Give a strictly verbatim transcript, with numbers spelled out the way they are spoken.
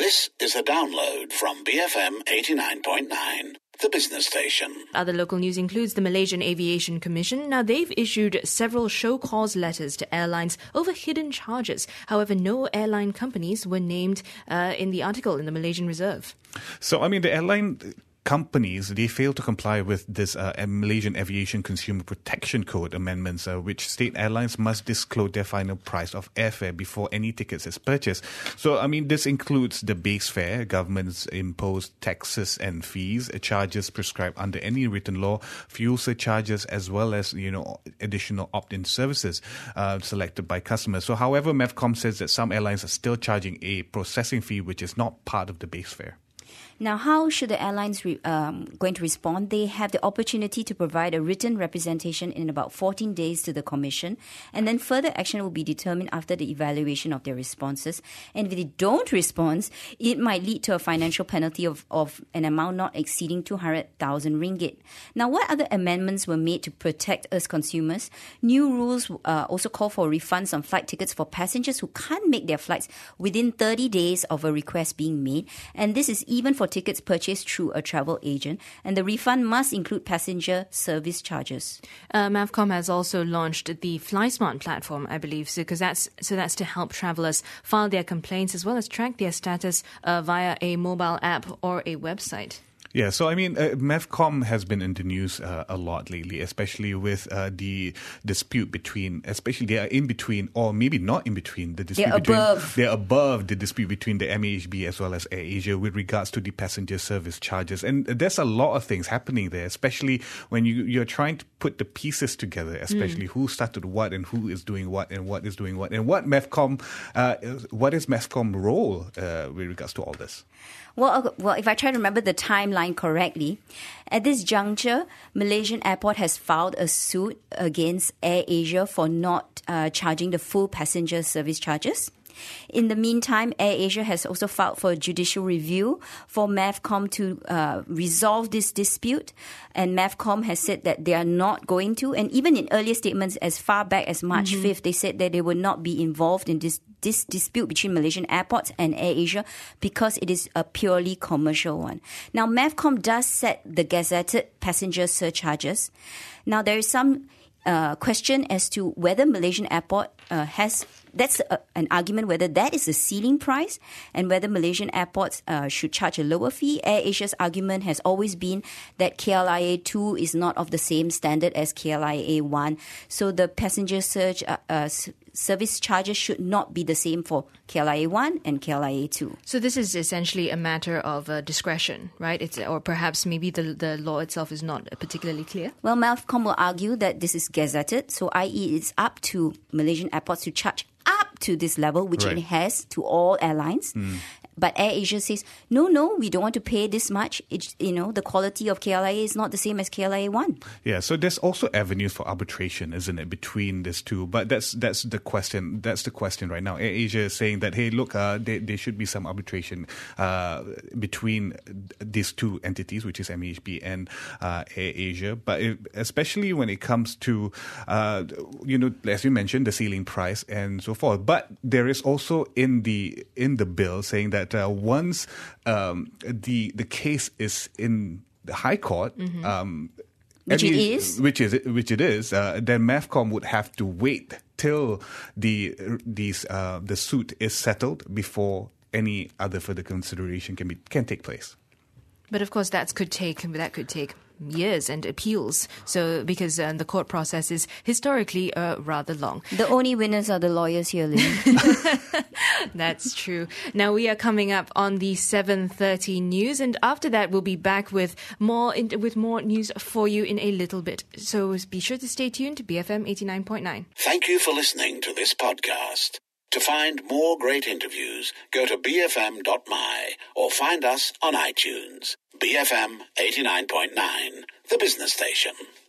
This is a download from B F M eighty-nine point nine, the business station. Other local news includes the Malaysian Aviation Commission. Now, they've issued several show cause letters to airlines over hidden charges. However, no airline companies were named uh, in the article in the Malaysian Reserve. So, I mean, the airline companies, they fail to comply with this uh, Malaysian Aviation Consumer Protection Code amendments, uh, which state airlines must disclose their final price of airfare before any tickets is purchased. So, I mean, this includes the base fare, government's imposed taxes and fees, charges prescribed under any written law, fuel surcharges, as well as, you know, additional opt-in services uh, selected by customers. So, however, MEVCOM says that some airlines are still charging a processing fee which is not part of the base fare. Now, how should the airlines re- um, going to respond? They have the opportunity to provide a written representation in about fourteen days to the Commission, and then further action will be determined after the evaluation of their responses. And if they don't respond, it might lead to a financial penalty of, of an amount not exceeding two hundred thousand ringgit. Now, what other amendments were made to protect us consumers? New rules uh, also call for refunds on flight tickets for passengers who can't make their flights within thirty days of a request being made, and this is even for tickets purchased through a travel agent, and the refund must include passenger service charges. Uh, MAVCOM has also launched the FlySmart platform, I believe, so, cause that's, so that's to help travellers file their complaints as well as track their status uh, via a mobile app or a website. Yeah, so I mean, uh, MEVCOM has been in the news uh, a lot lately, especially with uh, the dispute between, especially they are in between, or maybe not in between, the dispute they're between, above. they're above the dispute between the M A H B as well as AirAsia with regards to the passenger service charges. And there's a lot of things happening there, especially when you, you're trying to put the pieces together, especially mm. who started what and who is doing what and what is doing what, and what MEVCOM, uh, what is MEVCOM role uh, with regards to all this? Well, well, if I try to remember the timeline correctly, at this juncture, Malaysian Airport has filed a suit against AirAsia for not uh, charging the full passenger service charges. In the meantime, AirAsia has also filed for a judicial review for MEVCOM to uh, resolve this dispute. And MEVCOM has said that they are not going to. And even in earlier statements as far back as March mm-hmm. fifth, they said that they would not be involved in this, this dispute between Malaysian airports and AirAsia because it is a purely commercial one. Now, MEVCOM does set the gazetted passenger surcharges. Now, there is some uh, question as to whether Malaysian Airport uh, has... That's a, an argument whether that is the ceiling price and whether Malaysian airports uh, should charge a lower fee. AirAsia's argument has always been that K L I A two is not of the same standard as K L I A one. So the passenger surge uh, uh, service charges should not be the same for K L I A one and K L I A two. So this is essentially a matter of uh, discretion, right? It's, or perhaps maybe the, the law itself is not particularly clear? Well, MEVCOM will argue that this is gazetted, so that is it's up to Malaysian airports to charge up to this level, which right. it has to all airlines. Mm. But AirAsia says, no, no, we don't want to pay this much. It's, you know, the quality of K L I A is not the same as K L I A one. Yeah, so there's also avenues for arbitration, isn't it, between these two? But that's that's the question. That's the question right now. AirAsia is saying that, hey, look, uh, there, there should be some arbitration uh, between these two entities, which is M A H B and uh, AirAsia. But it, especially when it comes to, uh, you know, as you mentioned, the ceiling price and so forth. But there is also in the in the bill saying that Uh, once um, the the case is in the High Court, mm-hmm. um, which any, it is, which is which it is, uh, then MEVCOM would have to wait till the these uh, the suit is settled before any other further consideration can be can take place. But of course, that could take that could take. years and appeals. So because uh, the court process is historically uh, rather long. The only winners are the lawyers here, Lynn. That's true. Now we are coming up on the seven thirty news, and after that we'll be back with more in, with more news for you in a little bit. So be sure to stay tuned to B F M eighty-nine point nine. Thank you for listening to this podcast. To find more great interviews, go to b f m dot m y or find us on iTunes. B F M eighty-nine point nine, the business station.